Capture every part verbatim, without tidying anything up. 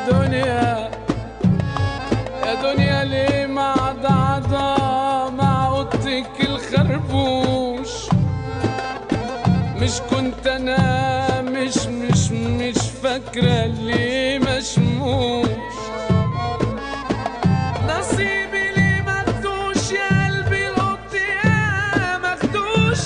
دنيا يا دنيا ليه معضعضة مع اوضتك الخربوش؟ مش كنت انا مش مش مش فاكرة ليه مشموش؟ نصيبي ليه مخدوش يا قلبي القط يا مخدوش؟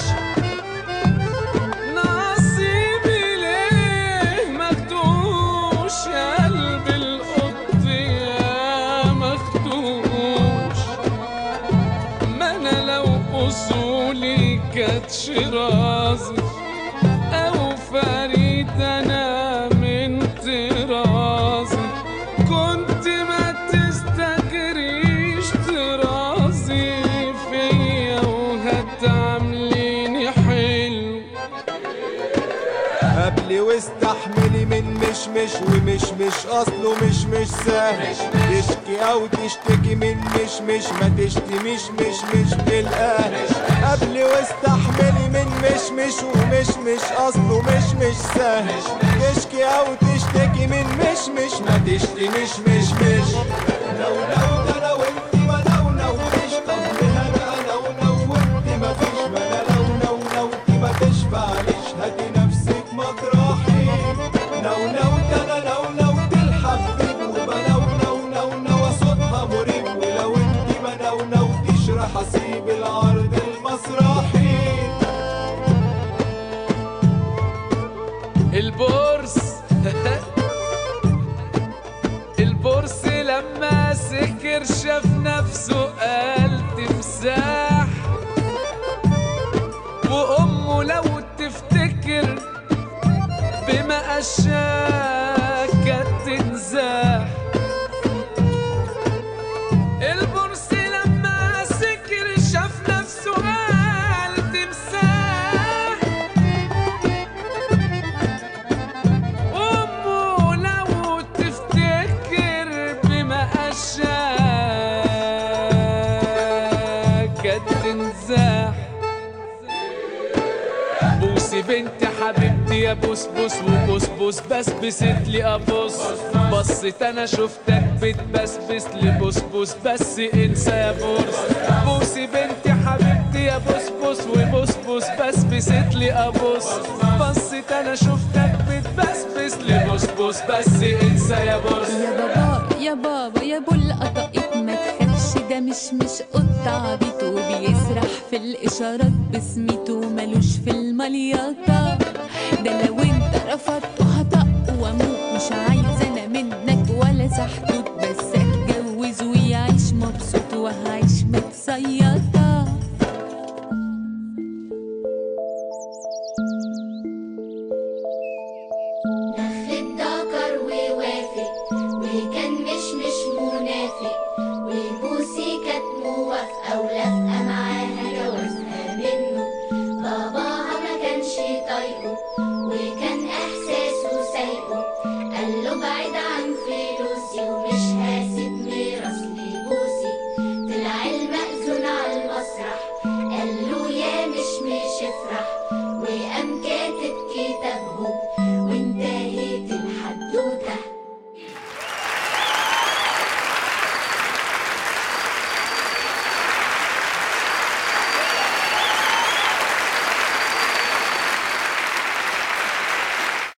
نصيبي ليه مخدوش يا قلبي القط يا مخدوش؟ ما انا لو اصولي كانت شرازي او فريد انا من طرازي كنت ما تستجريش طرازي فيا وهتعمليني حلو. قبلي واستحملي من مش مش ومش مش اصله مش مش سهل تشكي او تشتكي من مش مش ما تشتميش مش مش بالاهل. قبلي واستحملي من مش مش ومش مش اصله مش مش سهل تشكي او تشتكي من مش مش ما تشتميش مش مش. لو لو ده لو انت ما لو لو مش قبلها بقى لو لو وانت ما فيش ما انا لو لو لو انت ما تشبعليش هاتي نفسك مطرحي. لو لو ده انا لو لو تلحب وبلو لو لو لو صوتها مريب ولو انت ما لو لو تشرح اسيب العرض المسرحي. البورس البورس لما سكر شاف نفسه قال تمساح، وامه لو تفتكر بما اشاك كانت تنزاح. البورس لما سكر شاف نفسه قال تمساح، وامه لو تفتكر بما اشاك كانت تنزاح. بوسي بنتي حبيبتي يا بوس بوس وبوس بوس بسبست لي ابوس. بصيت انا شفتك بتبسبس لي بوس بوس بس انسى يا بوس. بوسي بنتي حبيبتي يا بوس بوس وبوس بوس بسبست لي ابوس. بصيت انا شفتك بتبسبس لي بوس بوس بس انسى يا بوس. يا بابا يا بابا يا ابو القطاقيط ما تخافش ده مش مش قط عبيط وبيسرح في الاشارات بسميته ملوش في المليطه. ده لو انت رفضته هطق واموت مش عايزه انا منك ولا زحتوت بس اتجوز ويعيش مبسوط وهعيش متصيطه. لف الدكر ووافق وكان مش مش منافق وبوسي كانت موافقة ولافقة معاها جوازها منه. باباها ما كانش طايقه وكان